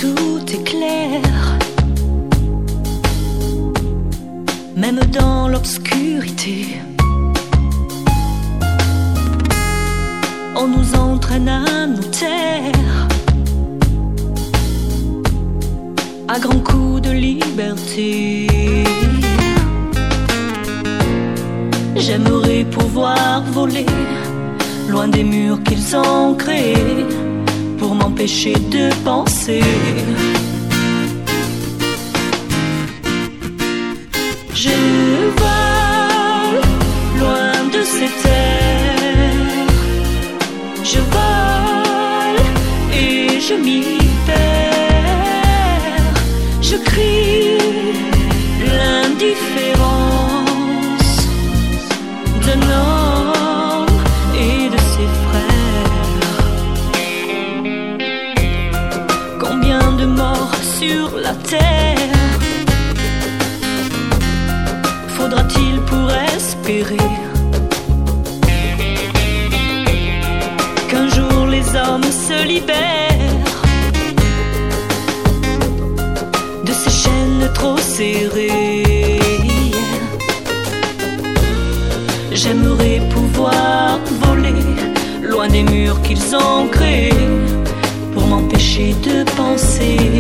tout est clair, même dans l'obscurité. On nous entraîne à nous taire à grands coups de liberté. J'aimerais pouvoir voler loin des murs qu'ils ont créés pour m'empêcher de penser. Je vole loin de ces terres, je vole et je m'y perds. Je crie l'indifférence d'un homme et de ses frères. Combien de morts sur la terre faudra-t-il pour espérer qu'un jour les hommes se libèrent de ces chaînes trop serrées? J'aimerais pouvoir voler loin des murs qu'ils ont créés pour m'empêcher de penser.